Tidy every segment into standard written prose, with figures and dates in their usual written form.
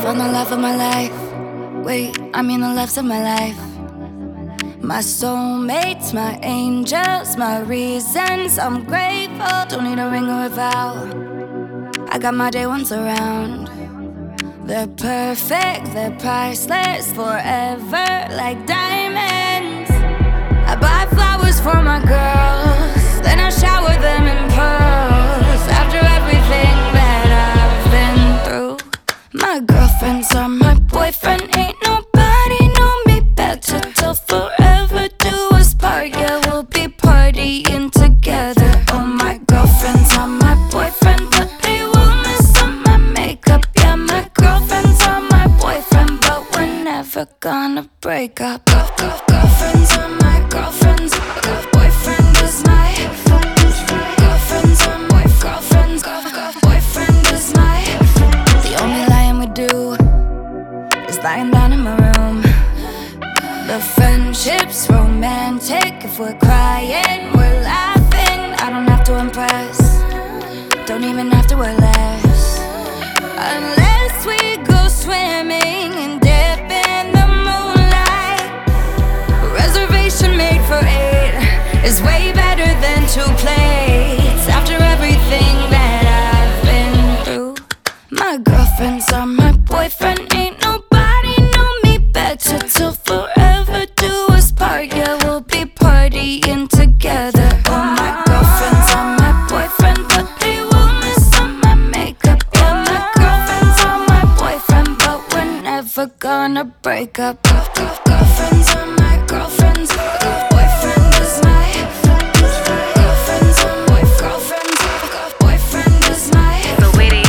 found the love of my life. Wait, I mean the loves of my life. My soulmates, my angels, my reasons. I'm grateful, don't need a ring or a vow. I got my day ones around. They're perfect, they're priceless, forever like diamonds. I buy flowers for my girls, then I shower them in pearls. After everything that I've been through, my girlfriends are my boyfriend. Ain't nobody know me better. Till forever do us part, yeah, we'll be partying together. Oh, my girlfriends are my boyfriend, but they will mess up my makeup. Yeah, my girlfriends are my boyfriend, but we're never gonna break up. Girlfriends are my girlfriends. Boyfriend is my girlfriends are my girlfriends. Boyfriend is my. The only lying we do is lying down in my room. The friendship's romantic. If we're crying, we're laughing. I don't have to impress, don't even have to wear less. Unless we go swimming and dip in the moonlight. Reservation made for 8 is way better than 2 plates. After everything that I've been through, my girlfriends are my boyfriend. Ain't nobody know me better. Till forever do us part, yeah, we'll be partying together. Oh, my girlfriends are my boyfriend, but they will mess up my makeup. Yeah, my girlfriends are my boyfriend, but we're never gonna break up. Girlfriends are my girlfriends. Boyfriend is my girlfriends are my girlfriends. Boyfriend is my. So witty.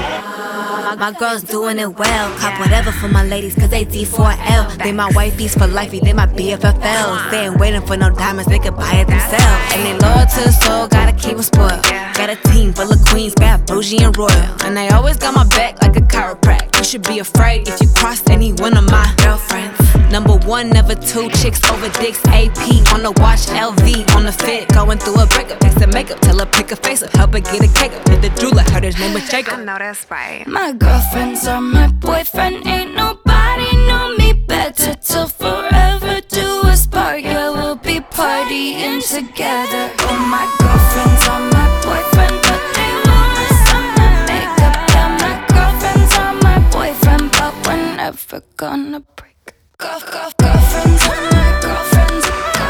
My girls doing it well. Cop whatever for my ladies, cause they D4L. They my wifeys for lifey, they my BFFLs. They ain't waiting for no diamonds, they could buy it themselves. And they loyal to the soul, gotta keep them spoiled. Got a team full of queens, got bougie and royal. And they always got my back like a chiropractor. You should be afraid if you cross any one of my girlfriends. Number 1, never 2, chicks over dicks. AP on the watch, LV on the fit. Going through a breakup, fix the makeup, tell her pick a face up, help her get a cake up. Hit the jeweler, heard his name was Jacob. I know that's right. My girlfriends are my boyfriend. Ain't nobody know me better. Till forever do us part, yeah, we'll be partying together. Oh, my girlfriends are my boyfriend, but they will mess up my makeup. Yeah, my girlfriends are my boyfriend, but we're never gonna break. Girlfriends are my girlfriends.